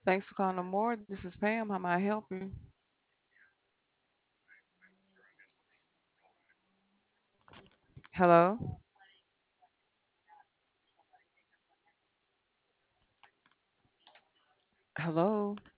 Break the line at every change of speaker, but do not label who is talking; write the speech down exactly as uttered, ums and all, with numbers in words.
Thanks for calling more. This is Pam. How may I help you? Hello? Hello?